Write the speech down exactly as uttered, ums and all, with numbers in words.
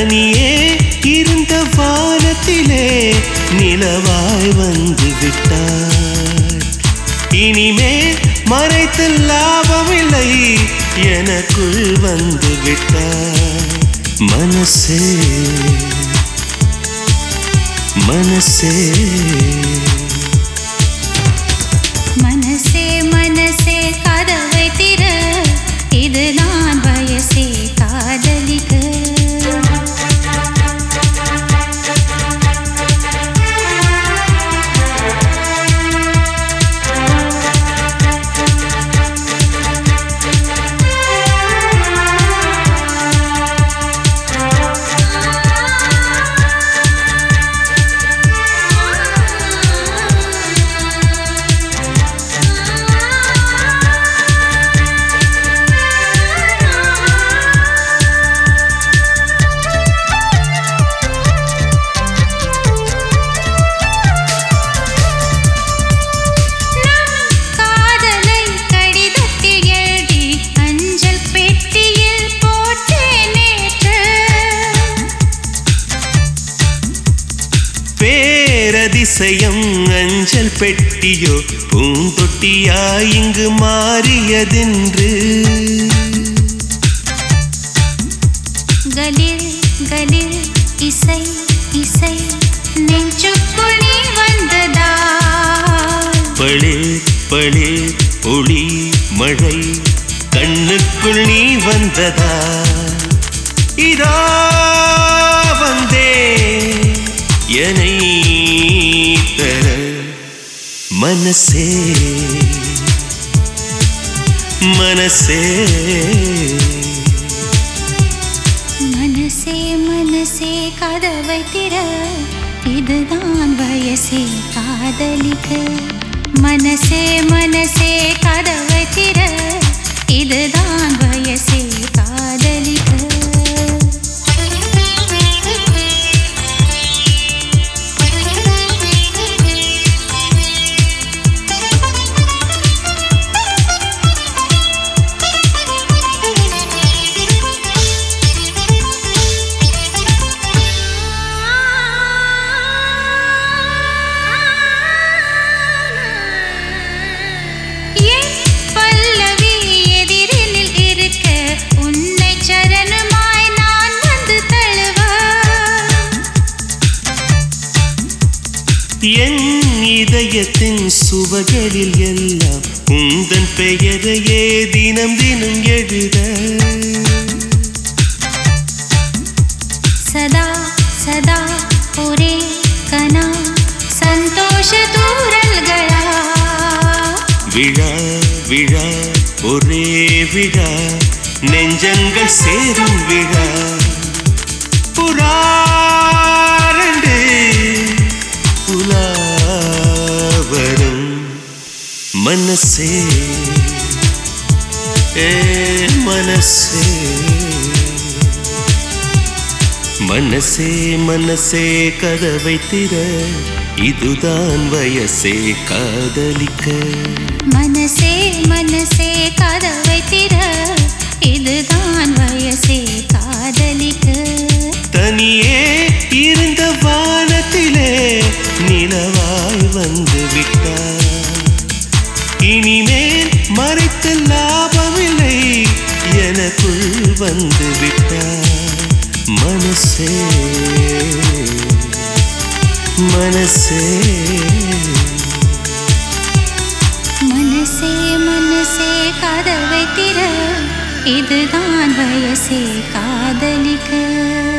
தனியே இருந்த வானத்திலே நிலவாய் வந்து விட்டாய். இனிமே மறைத்து லாபமில்லை, எனக்குள் வந்து விட்டாய். மனசே மனசே மனசே மனசே கதவை திற, இது நான் வயசே காதலிக்க. பேரதிசயம் அஞ்சல் பெட்டியோ பூந்தொட்டியா இங்கு மாறியதென்று. கலில் கலில் இசை இசை நெஞ்சுக்குள் நீ வந்ததா. பளே பளே ஒளி மழை கண்ணுக்குள் நீ வந்ததா. இதோ வந்தே என்னை தர. மனசே மனசே மனசே மனசே கதவை திற, இதுதான் வயசே காதலிக்க. மனசே மனசே கதவை திற, இதுதான் வயசே காதலிக்க. என் இதயத்தின் சுவகளில் எல்லாம் உந்தன் பெயரையே தினம் தினம் எழுத. சதா சதா ஒரே கனா சந்தோஷ தூரல்களா. விழா விழா ஒரே விழா நெஞ்சங்கள் சேரும் விழா. புறாரண்டு புலாவரும் மனசே ஏ மனசே மனசே மனசே கதவை திற, இதுதான் வயசே காதலிக்க. மனசே மனசே கதவை திற, இதுதான் வயசே காதலிக்க. தனியே இருந்த வானத்திலே நிலவாய் வந்து விட்டாய். இனிமேல் மறைத்து லாபமில்லை, எனக்குள் வந்து விட்டாய். மனசே மனசே மனசே மனசே கதவை திற, இதுதான் வயசே காதலிக்க.